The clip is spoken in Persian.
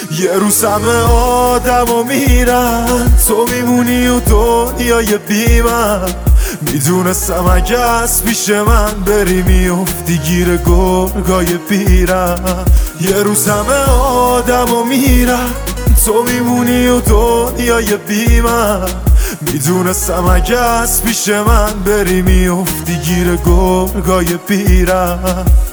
یه روز همه آدم میرن، تو میمونی و دنیای بی من. میدونستم اگه از پیش من بری میافتی گیر گرگای پیرم. یه روز همه آدم میرن، تو میمونی و دنیای بی من. میدونستم اگه از پیش من بری میافتی گیر گرگای پیرم.